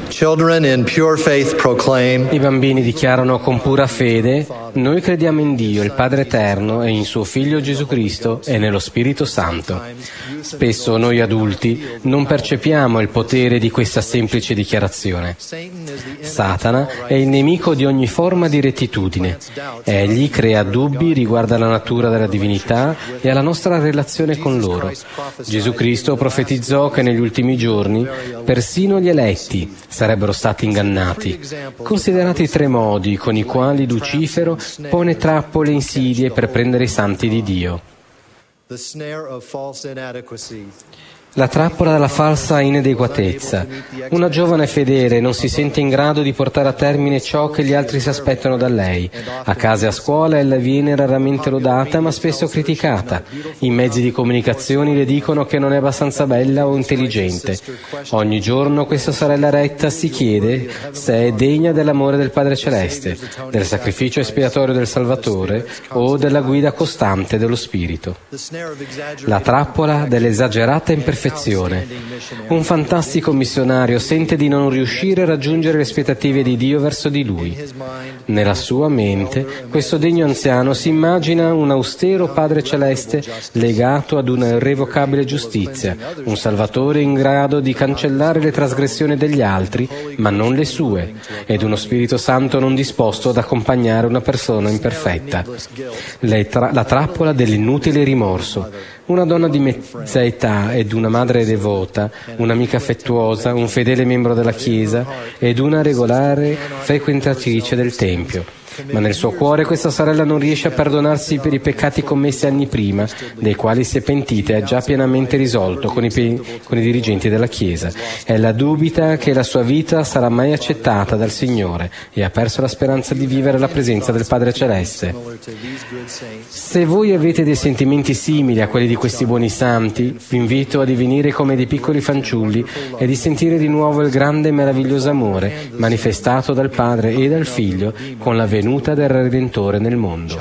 Children in pure faith proclaim, I bambini dichiarano con pura fede: noi crediamo in Dio, il Padre Eterno, e in suo Figlio Gesù Cristo e nello Spirito Santo. Spesso noi adulti non percepiamo il potere di questa semplice dichiarazione. Satana è il nemico di ogni forma di rettitudine. Egli crea dubbi riguardo alla natura della divinità e alla nostra relazione con loro. Gesù Cristo profetizzò che negli ultimi giorni persino gli eletti sarebbero stati ingannati. Considerate i 3 modi con i quali Lucifero pone trappole e insidie per prendere i santi di Dio. La trappola della falsa inadeguatezza. Una giovane fedele non si sente in grado di portare a termine ciò che gli altri si aspettano da lei. A casa e a scuola ella viene raramente lodata ma spesso criticata. I mezzi di comunicazione le dicono che non è abbastanza bella o intelligente. Ogni giorno questa sorella retta si chiede se è degna dell'amore del Padre Celeste, del sacrificio espiatorio del Salvatore o della guida costante dello Spirito. La trappola dell'esagerata imperfezione. Un fantastico missionario sente di non riuscire a raggiungere le aspettative di Dio verso di lui. Nella sua mente, questo degno anziano si immagina un austero Padre Celeste legato ad una irrevocabile giustizia, un Salvatore in grado di cancellare le trasgressioni degli altri, ma non le sue, ed uno Spirito Santo non disposto ad accompagnare una persona imperfetta. La trappola dell'inutile rimorso. Una donna di mezza età ed una madre devota, un'amica affettuosa, un fedele membro della Chiesa ed una regolare frequentatrice del Tempio. Ma nel suo cuore questa sorella non riesce a perdonarsi per i peccati commessi anni prima, dei quali si è pentita e ha già pienamente risolto con i dirigenti della Chiesa. Ella dubita che la sua vita sarà mai accettata dal Signore e ha perso la speranza di vivere la presenza del Padre Celeste. Se voi avete dei sentimenti simili a quelli di questi buoni santi, vi invito a divenire come dei piccoli fanciulli e di sentire di nuovo il grande e meraviglioso amore manifestato dal Padre e dal Figlio con la venuta del Redentore nel mondo.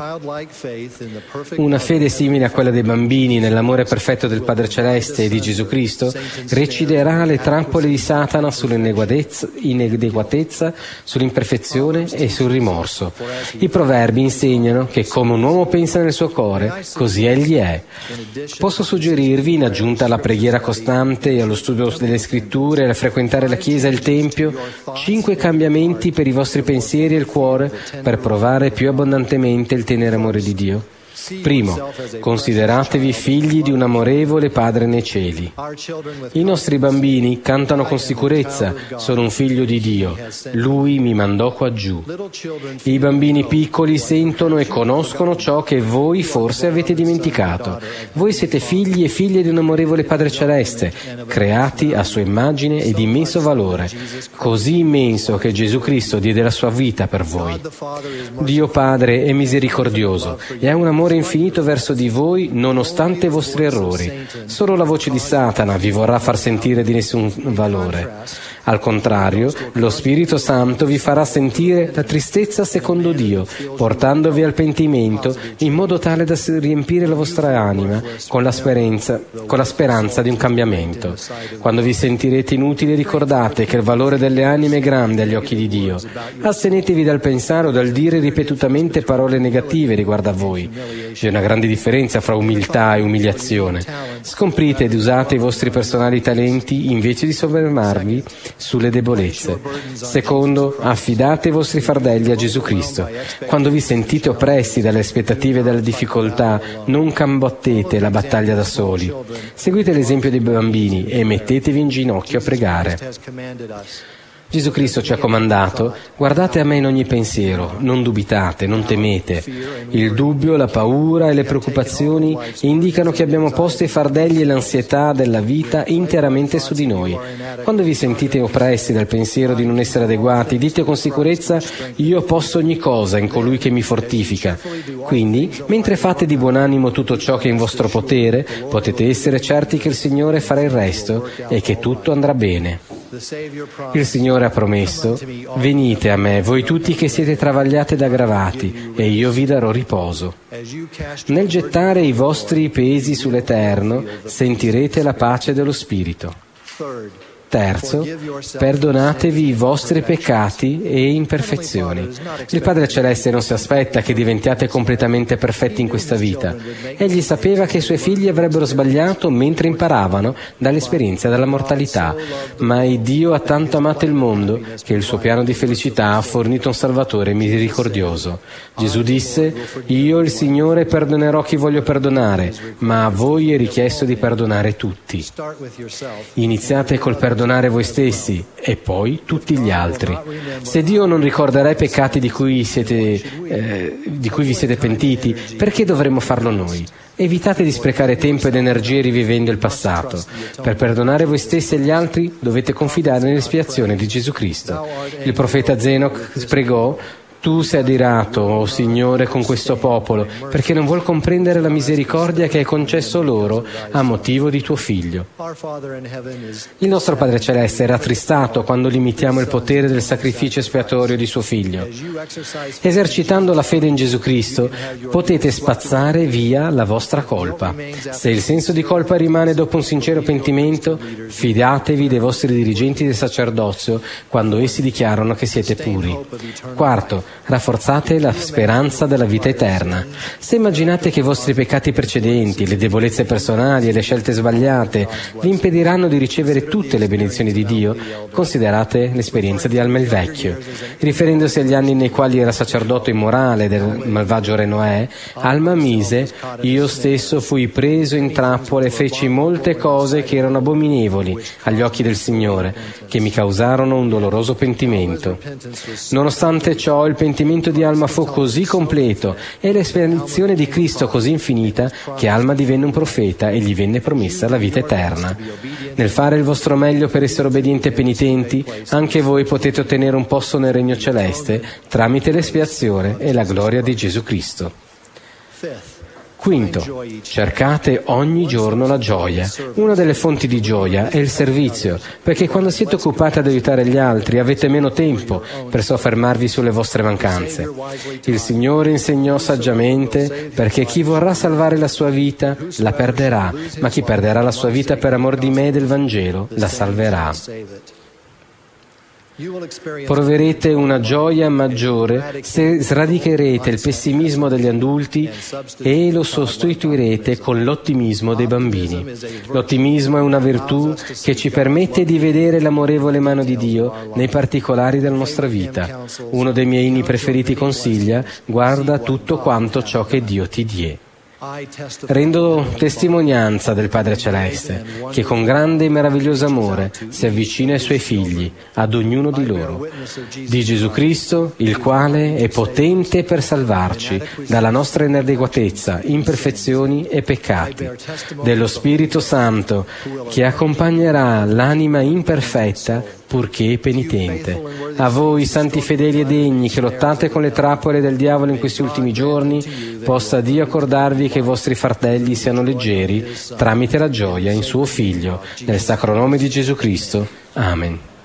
Una fede simile a quella dei bambini nell'amore perfetto del Padre Celeste e di Gesù Cristo reciderà le trappole di Satana sull'inadeguatezza, sull'imperfezione e sul rimorso. I proverbi insegnano che come un uomo pensa nel suo cuore, così egli è. Posso suggerirvi, in aggiunta alla preghiera costante e allo studio delle scritture e a frequentare la Chiesa e il Tempio, 5 cambiamenti per i vostri pensieri e il cuore per provare più abbondantemente il tenero amore di Dio. Primo, consideratevi figli di un amorevole Padre nei cieli. I nostri bambini cantano con sicurezza: sono un figlio di Dio, Lui mi mandò qua giù. I bambini piccoli sentono e conoscono ciò che voi forse avete dimenticato. Voi siete figli e figlie di un amorevole Padre Celeste, creati a sua immagine e di immenso valore, così immenso che Gesù Cristo diede la sua vita per voi. Dio Padre è misericordioso e ha un amore infinito verso di voi nonostante i vostri errori. Solo la voce di Satana vi vorrà far sentire di nessun valore. Al contrario, lo Spirito Santo vi farà sentire la tristezza secondo Dio, portandovi al pentimento in modo tale da riempire la vostra anima con la speranza di un cambiamento. Quando vi sentirete inutili, ricordate che il valore delle anime è grande agli occhi di Dio. Astenetevi dal pensare o dal dire ripetutamente parole negative riguardo a voi. C'è una grande differenza fra umiltà e umiliazione. Scomprite ed usate i vostri personali talenti invece di soffermarvi sulle debolezze. Secondo, affidate i vostri fardelli a Gesù Cristo. Quando vi sentite oppressi dalle aspettative e dalle difficoltà, non combattete la battaglia da soli. Seguite l'esempio dei bambini e mettetevi in ginocchio a pregare. Gesù Cristo ci ha comandato: guardate a me in ogni pensiero, non dubitate, non temete. Il dubbio, la paura e le preoccupazioni indicano che abbiamo posto i fardelli e l'ansietà della vita interamente su di noi. Quando vi sentite oppressi dal pensiero di non essere adeguati, dite con sicurezza: io posso ogni cosa in colui che mi fortifica. Quindi, mentre fate di buon animo tutto ciò che è in vostro potere, potete essere certi che il Signore farà il resto e che tutto andrà bene. Il Signore ha promesso: venite a me, voi tutti che siete travagliati ed aggravati, e io vi darò riposo. Nel gettare i vostri pesi sull'Eterno, sentirete la pace dello Spirito. Terzo, perdonatevi i vostri peccati e imperfezioni. Il Padre Celeste non si aspetta che diventiate completamente perfetti in questa vita. Egli sapeva che i suoi figli avrebbero sbagliato mentre imparavano dall'esperienza della mortalità, ma Dio ha tanto amato il mondo che il suo piano di felicità ha fornito un Salvatore misericordioso. Gesù disse: «Io, il Signore, perdonerò chi voglio perdonare, ma a voi è richiesto di perdonare tutti». Iniziate col perdonare voi stessi e poi tutti gli altri. Se Dio non ricorderà i peccati di cui vi siete pentiti, perché dovremmo farlo noi? Evitate di sprecare tempo ed energie rivivendo il passato. Per perdonare voi stessi e gli altri dovete confidare nell'espiazione di Gesù Cristo. Il profeta Zenoc pregò: «Tu sei adirato, o Signore, con questo popolo, perché non vuol comprendere la misericordia che hai concesso loro a motivo di tuo Figlio». Il nostro Padre Celeste è rattristato quando limitiamo il potere del sacrificio espiatorio di suo Figlio. Esercitando la fede in Gesù Cristo, potete spazzare via la vostra colpa. Se il senso di colpa rimane dopo un sincero pentimento, fidatevi dei vostri dirigenti del sacerdozio quando essi dichiarano che siete puri. Quarto, rafforzate la speranza della vita eterna. Se immaginate che i vostri peccati precedenti, le debolezze personali e le scelte sbagliate vi impediranno di ricevere tutte le benedizioni di Dio, considerate l'esperienza di Alma il Vecchio. Riferendosi agli anni nei quali era sacerdote immorale del malvagio re Noè, Alma mise: «Io stesso fui preso in trappola e feci molte cose che erano abominevoli agli occhi del Signore, che mi causarono un doloroso pentimento. Nonostante ciò, il pentimento di Alma fu così completo e l'espiazione di Cristo così infinita che Alma divenne un profeta e gli venne promessa la vita eterna. Nel fare il vostro meglio per essere obbedienti e penitenti, anche voi potete ottenere un posto nel regno celeste tramite l'espiazione e la gloria di Gesù Cristo. Quinto, cercate ogni giorno la gioia. Una delle fonti di gioia è il servizio, perché quando siete occupati ad aiutare gli altri avete meno tempo per soffermarvi sulle vostre mancanze. Il Signore insegnò saggiamente: «Perché chi vorrà salvare la sua vita la perderà, ma chi perderà la sua vita per amor di me e del Vangelo la salverà». Proverete una gioia maggiore se sradicherete il pessimismo degli adulti e lo sostituirete con l'ottimismo dei bambini. L'ottimismo è una virtù che ci permette di vedere l'amorevole mano di Dio nei particolari della nostra vita. Uno dei miei inni preferiti consiglia: «Guarda tutto quanto ciò che Dio ti die». Rendo testimonianza del Padre Celeste, che con grande e meraviglioso amore si avvicina ai Suoi figli, ad ognuno di loro, di Gesù Cristo, il quale è potente per salvarci dalla nostra inadeguatezza, imperfezioni e peccati, dello Spirito Santo, che accompagnerà l'anima imperfetta purché penitente. A voi, santi fedeli e degni, che lottate con le trappole del diavolo in questi ultimi giorni, possa Dio accordarvi che i vostri fardelli siano leggeri tramite la gioia in suo Figlio, nel sacro nome di Gesù Cristo. Amen.